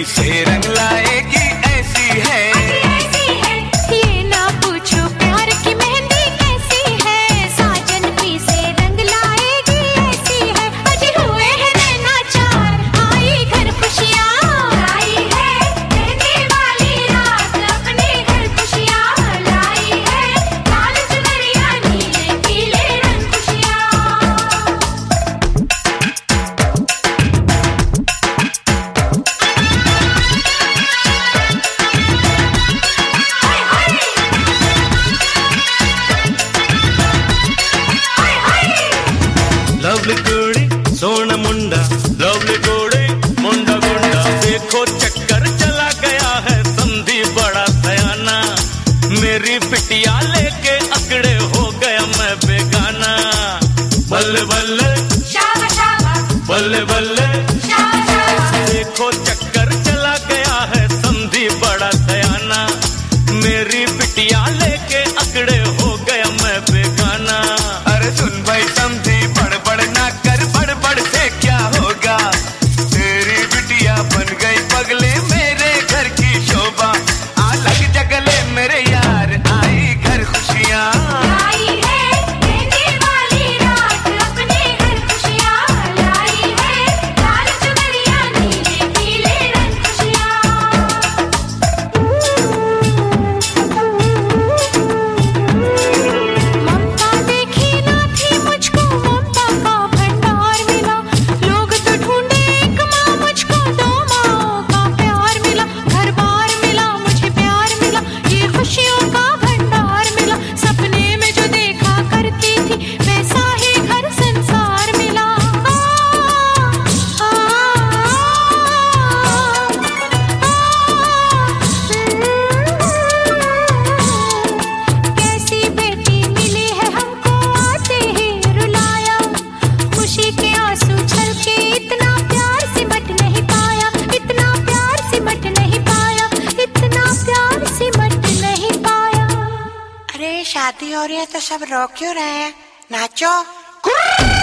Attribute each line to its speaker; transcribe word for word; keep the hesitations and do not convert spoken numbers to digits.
Speaker 1: से रंग लाएगी ऐसी है,
Speaker 2: ऐसी है। ये ना पूछो प्यार की मेहंदी कैसी है, साजन की से रंग लाएगी ऐसी है। अजी हुए हैं नैना चार, आई घर खुशियाँ, आई है मेहंदी वाली रात, अपने घर खुशियाँ लाई है, लाल चुनरिया नीले पीले रंग खुशियाँ।
Speaker 1: लवली कुड़ी सोना मुंडा, लवली कुड़ी मुंडा गुंडा, देखो चक्कर चला गया है संधि बड़ा सयाना, मेरी पिटिया लेके अकड़े हो गया मैं बेगाना। बल्ले बल्ले
Speaker 2: शाबा शाबा,
Speaker 1: बल्ले बल्ले
Speaker 2: शाबा शाबा,
Speaker 1: देखो चक्कर चला गया है संधि बड़ा सयाना, मेरी पिटिया लेके अकड़े हो गया मैं बेगाना। अरे सुन भाई समझी, बड़बड़ ना कर, बड़बड़ से क्या होगा, तेरी बिटिया बन गई पगले मेरे घर की शोभा, अलग जगले मेरे यार, आई घर खुशियाँ,
Speaker 2: आई है मेहंदी वाली रात, अपने घर खुशियाँ लाई है, लाल चुनरिया नीले पीले रंग खुशियाँ। ममता देखी ना थी मुझको, ममता का भंडार मिला, लोग तो ढूंढे एक माँ, मुझको दो माँओं का प्यार मिला, घर बार मिला मुझे प्यार मिला, ये खुशियों का भंडार मिला, सपने में जो देखा करती थी वैसा ही घर संसार मिला। आ, आ, कैसी बेटी मिली है हमको, आते ही रुलाया, खुशी के आंसू छलके, इतना प्यार सिमट नहीं पाया, इतना प्यार सिमट नहीं पाया, इतना प्यार सिमट नहीं पाया।
Speaker 3: अरे शादी हो रही है तो सब रो क्यों रहे हैं, नाचो।